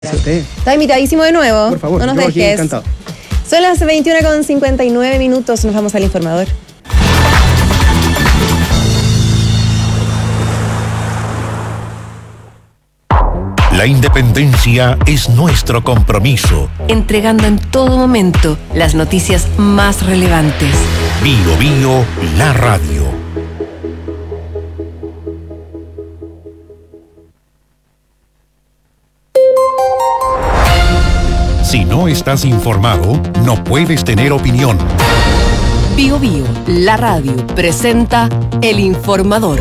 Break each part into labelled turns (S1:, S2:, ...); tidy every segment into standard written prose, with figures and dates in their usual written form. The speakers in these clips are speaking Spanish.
S1: Está invitadísimo de nuevo.
S2: Por favor,
S1: no nos
S2: yo
S1: dejes.
S2: Encantado.
S1: Son las 21:59. Nos vamos al informador.
S3: La independencia es nuestro compromiso.
S4: Entregando en todo momento las noticias más relevantes.
S3: Bio Bio, la radio. Si no estás informado, no puedes tener opinión.
S4: Bio Bio, la radio, presenta El Informador.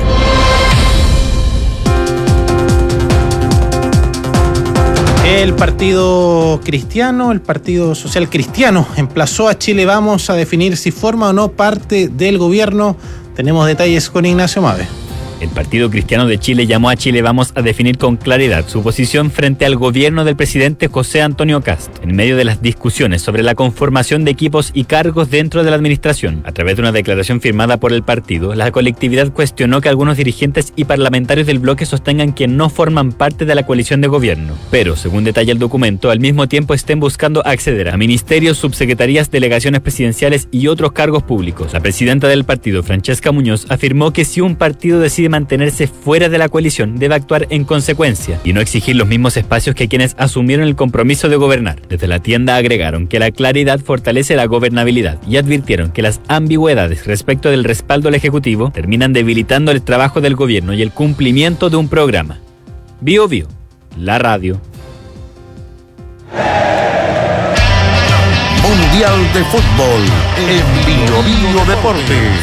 S2: El Partido Cristiano, el Partido Social Cristiano, emplazó a Chile Vamos a definir si forma o no parte del gobierno. Tenemos detalles con Ignacio Mave.
S5: El Partido Cristiano de Chile llamó a Chile Vamos a definir con claridad su posición frente al gobierno del presidente José Antonio Kast, en medio de las discusiones sobre la conformación de equipos y cargos dentro de la administración. A través de una declaración firmada por el partido, la colectividad cuestionó que algunos dirigentes y parlamentarios del bloque sostengan que no forman parte de la coalición de gobierno, pero, según detalla el documento, al mismo tiempo estén buscando acceder a ministerios, subsecretarías, delegaciones presidenciales y otros cargos públicos. La presidenta del partido, Francesca Muñoz, afirmó que si un partido decide mantenerse fuera de la coalición, debe actuar en consecuencia y no exigir los mismos espacios que quienes asumieron el compromiso de gobernar. Desde la tienda agregaron que la claridad fortalece la gobernabilidad y advirtieron que las ambigüedades respecto del respaldo al Ejecutivo terminan debilitando el trabajo del gobierno y el cumplimiento de un programa. Bio Bio, la radio.
S3: Mundial de Fútbol en Bio Bio Deportes.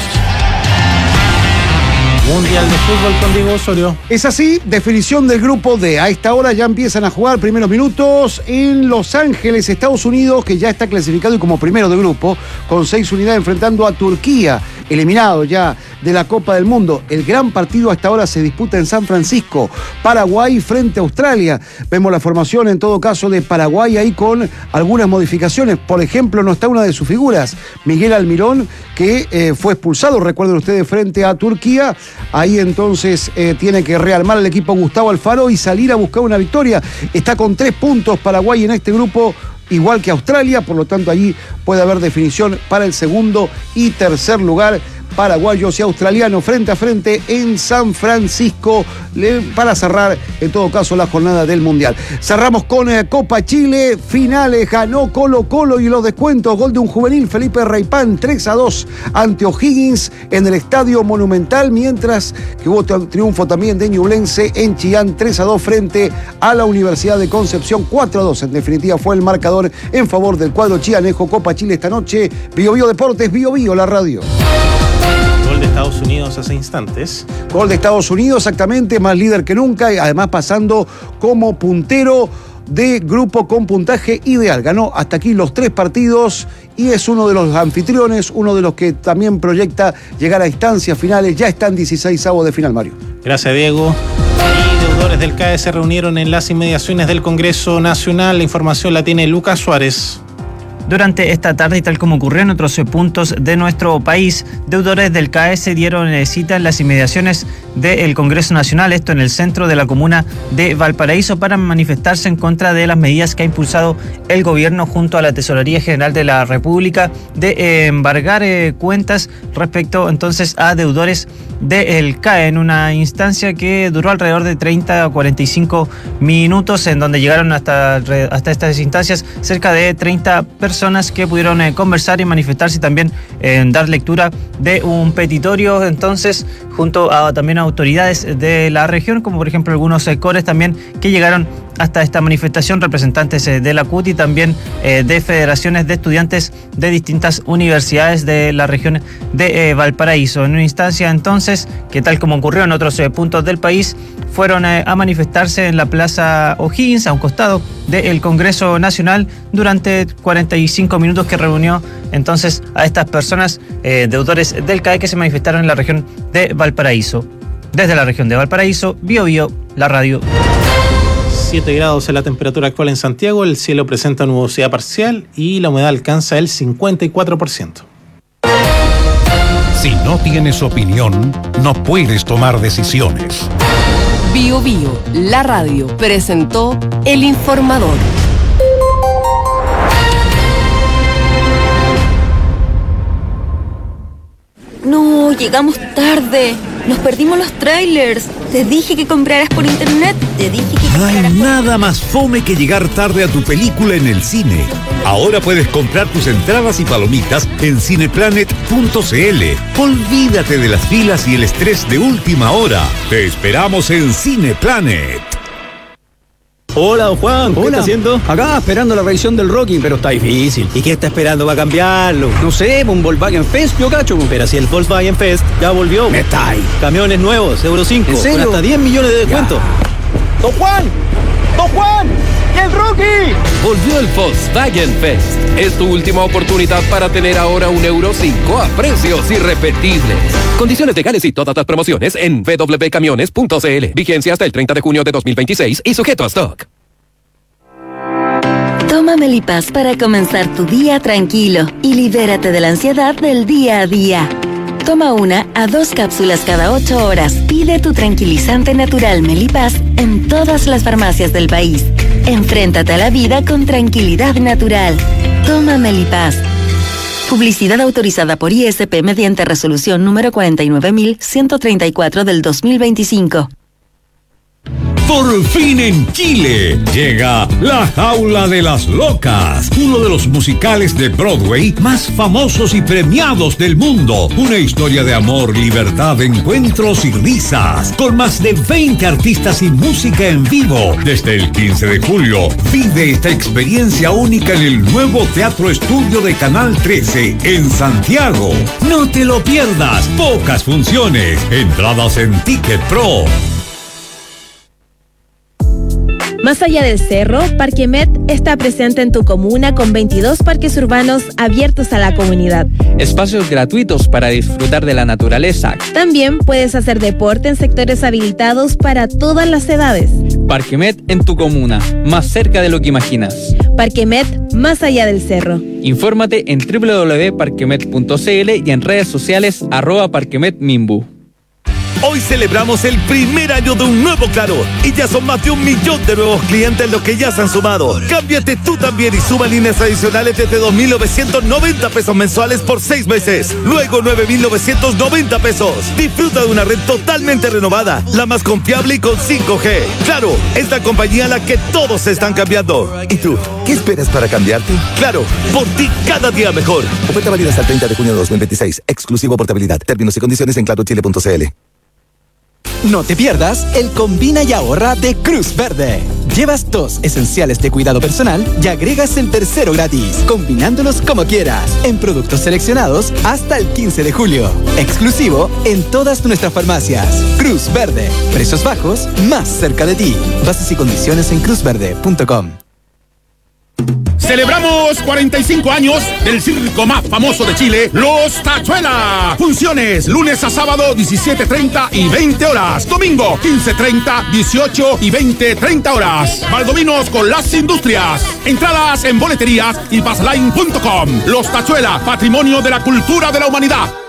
S2: Mundial de Fútbol con Diego Osorio.
S6: Es así, definición del grupo D. A esta hora ya empiezan a jugar primeros minutos en Los Ángeles, Estados Unidos, que ya está clasificado y como primero de grupo, con 6 unidades enfrentando a Turquía, eliminado ya de la Copa del Mundo. El gran partido hasta ahora se disputa en San Francisco, Paraguay frente a Australia. Vemos la formación en todo caso de Paraguay ahí con algunas modificaciones. Por ejemplo, no está una de sus figuras, Miguel Almirón, que fue expulsado, recuerden ustedes, frente a Turquía. Ahí entonces tiene que rearmar el equipo Gustavo Alfaro y salir a buscar una victoria. Está con 3 puntos Paraguay en este grupo, igual que Australia, por lo tanto allí puede haber definición para el segundo y tercer lugar. Paraguayos y australianos frente a frente en San Francisco para cerrar en todo caso la jornada del Mundial. Cerramos con Copa Chile, finales, ganó Colo-Colo y los descuentos, gol de un juvenil, Felipe Reipán, 3-2 ante O'Higgins en el Estadio Monumental, mientras que hubo triunfo también de Ñublense en Chillán, 3-2 frente a la Universidad de Concepción, 4-2 en definitiva fue el marcador en favor del cuadro chianejo. Copa Chile esta noche, Bio Bio Deportes, Bio Bio, la radio.
S2: Gol de Estados Unidos hace instantes.
S6: Gol de Estados Unidos, exactamente, más líder que nunca y además pasando como puntero de grupo con puntaje ideal. Ganó hasta aquí los 3 partidos y es uno de los anfitriones, uno de los que también proyecta llegar a instancias finales. Ya están 16avos de final, Mario.
S2: Gracias, Diego. Y deudores del CAE se reunieron en las inmediaciones del Congreso Nacional. La información la tiene Lucas Suárez.
S7: Durante esta tarde y tal como ocurrió en otros puntos de nuestro país, deudores del CAE se dieron cita en las inmediaciones del Congreso Nacional, esto en el centro de la comuna de Valparaíso, para manifestarse en contra de las medidas que ha impulsado el gobierno junto a la Tesorería General de la República de embargar cuentas respecto entonces a deudores del CAE, en una instancia que duró alrededor de 30 a 45 minutos, en donde llegaron hasta estas instancias cerca de 30 personas que pudieron conversar y manifestarse y también dar lectura de un petitorio, entonces junto a también autoridades de la región, como por ejemplo algunos cores también que llegaron hasta esta manifestación, representantes de la CUT y también de federaciones de estudiantes de distintas universidades de la región de Valparaíso. En una instancia entonces que, tal como ocurrió en otros puntos del país, fueron a manifestarse en la Plaza O'Higgins, a un costado del Congreso Nacional, durante 45 minutos, que reunió entonces a estas personas, deudores del CAE, que se manifestaron en la región de Valparaíso. Desde la región de Valparaíso, Bio Bio, la radio.
S2: 7 grados es la temperatura actual en Santiago, el cielo presenta nubosidad parcial y la humedad alcanza el 54%.
S3: Si no tienes opinión, no puedes tomar decisiones.
S4: Bio Bio, la radio, presentó El Informador.
S8: No, llegamos tarde. Nos perdimos los trailers. Te dije que compraras por internet.
S9: No hay nada más fome que llegar tarde a tu película en el cine. Ahora puedes comprar tus entradas y palomitas en cineplanet.cl. Olvídate de las filas y el estrés de última hora. Te esperamos en Cineplanet.
S10: Hola, don Juan, ¿qué está haciendo? Acá esperando la revisión del Rocking, pero está difícil. ¿Y qué está esperando para cambiarlo? No sé, un Volkswagen Fest, yo cacho. Pero si el Volkswagen Fest ya volvió. Me está ahí. Camiones nuevos, Euro 5, ¿en serio? Con hasta 10 millones de descuento. ¡Don Juan! ¡Don Juan! ¡Y el Rookie!
S11: Volvió el Volkswagen Fest. Es tu última oportunidad para tener ahora un Euro 5 a precios irrepetibles. Condiciones legales y todas las promociones en www.camiones.cl. Vigencia hasta el 30 de junio de 2026 y sujeto a stock.
S8: Toma Melipaz para comenzar tu día tranquilo y libérate de la ansiedad del día a día. Toma 1 a 2 cápsulas cada 8 horas. Pide tu tranquilizante natural Melipaz en todas las farmacias del país. Enfréntate a la vida con tranquilidad natural. Toma Melipaz. Publicidad autorizada por ISP mediante resolución número 49.134 del 2025.
S9: Por fin en Chile llega La Jaula de las Locas, uno de los musicales de Broadway más famosos y premiados del mundo. Una historia de amor, libertad, encuentros y risas, con más de 20 artistas y música en vivo. Desde el 15 de julio, vive esta experiencia única en el nuevo Teatro Estudio de Canal 13 en Santiago. No te lo pierdas, pocas funciones, entradas en Ticket Pro.
S1: Más allá del cerro, Parque Met está presente en tu comuna con 22 parques urbanos abiertos a la comunidad.
S12: Espacios gratuitos para disfrutar de la naturaleza.
S1: También puedes hacer deporte en sectores habilitados para todas las edades.
S12: Parque Met en tu comuna, más cerca de lo que imaginas.
S1: Parque Met, más allá del cerro.
S12: Infórmate en www.parquemet.cl y en redes sociales @parquemetmimbu.
S13: Hoy celebramos el primer año de un nuevo Claro y ya son más de 1 millón de nuevos clientes los que ya se han sumado. Cámbiate tú también y suma líneas adicionales desde 2.990 pesos mensuales por 6 meses. Luego 9.990 pesos. Disfruta de una red totalmente renovada, la más confiable y con 5G. Claro, es la compañía a la que todos se están cambiando.
S3: ¿Y tú? ¿Qué esperas para cambiarte?
S13: Claro, por ti cada día mejor.
S3: Oferta válida hasta el 30 de junio de 2026. Exclusivo portabilidad. Términos y condiciones en clarochile.cl.
S14: No te pierdas el Combina y Ahorra de Cruz Verde. Llevas 2 esenciales de cuidado personal y agregas el tercero gratis, combinándolos como quieras, en productos seleccionados hasta el 15 de julio. Exclusivo en todas nuestras farmacias. Cruz Verde. Precios bajos, más cerca de ti. Bases y condiciones en cruzverde.com.
S15: Celebramos 45 años del circo más famoso de Chile, Los Tachuela. Funciones lunes a sábado 17:30 y 20 horas. Domingo 15:30, 18 y 20:30 horas. Valdominos con las industrias. Entradas en boleterías y passline.com. Los Tachuela, patrimonio de la cultura de la humanidad.